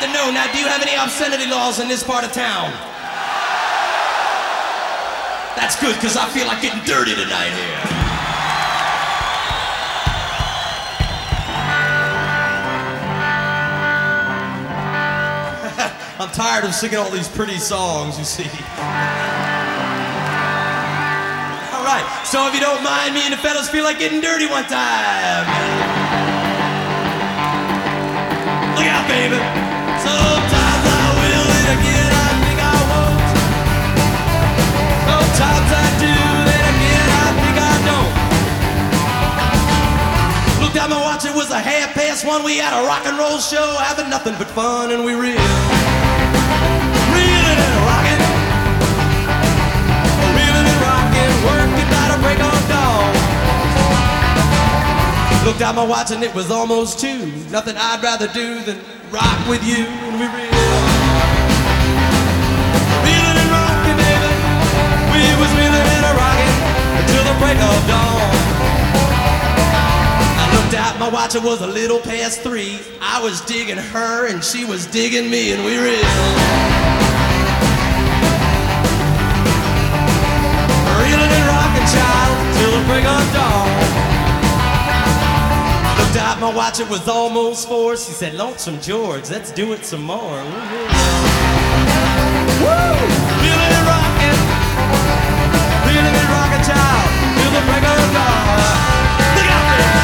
to know, now, do you have any obscenity laws in this part of town? That's good, because I feel like getting dirty tonight here. I'm tired of singing all these pretty songs, you see. All right, so if you don't mind, me and the fellas feel like getting dirty one time. Look out, baby. Sometimes I will, and again I think I won't. Sometimes I do, and again I think I don't. Looked at my watch, it was a 1:30. We had a rock and roll show, having nothing but fun, and we reelin' and rockin', reelin' and rockin', working by the break of dawn. Looked at my watch and it was almost 2. Nothing I'd rather do than rock with you, and we reelin' and rockin', baby. We was reelin' and rockin' until the break of dawn. I looked at my watch, it was a little past 3. I was digging her and she was digging me, and we reelin' and rockin', child, till the break of dawn. Looked at my watch, it was almost 4. She said, Lonesome George, let's do it some more. Woo! Reelin' and rockin', child, till the break of dawn. Look out there!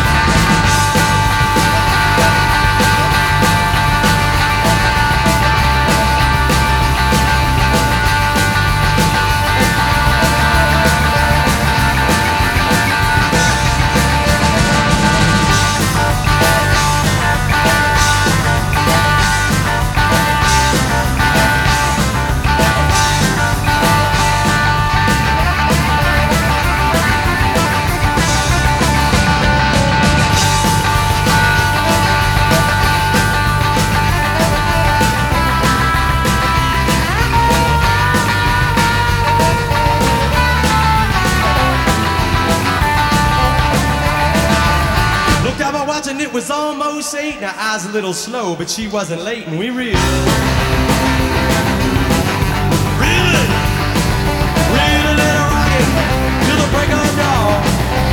And it was almost 8. Now I was a little slow, but she wasn't late, and we reelin' and rockin' till the break of dawn.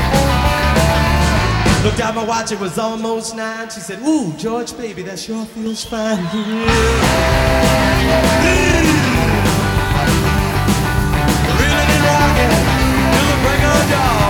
Looked at my watch, it was almost 9. She said, Ooh, George, baby, that sure feels fine. Reelin' and rockin' till the break of dawn.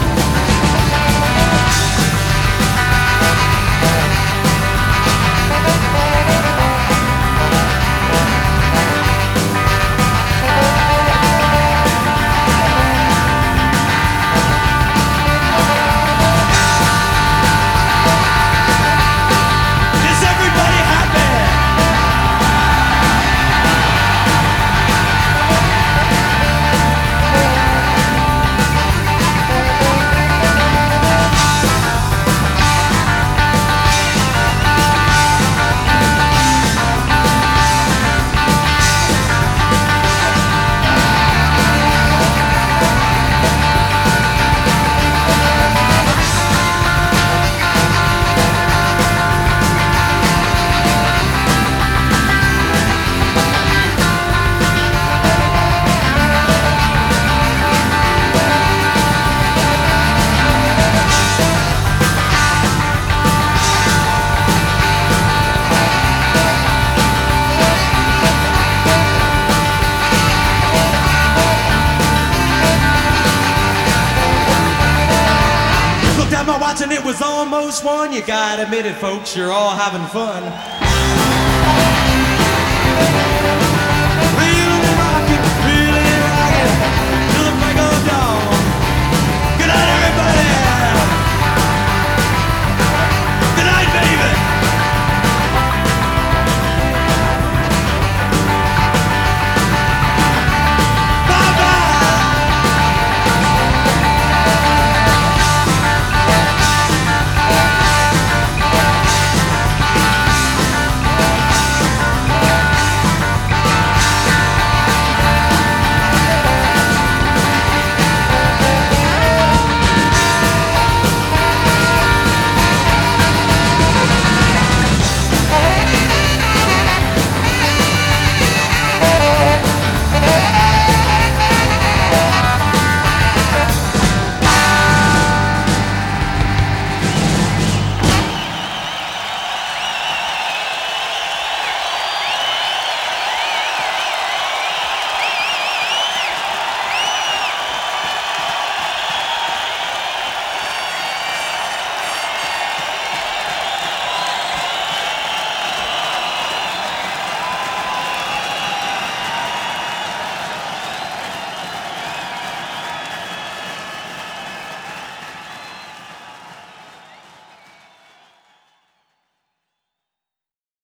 And it was almost 1. You gotta admit it, folks, you're all having fun.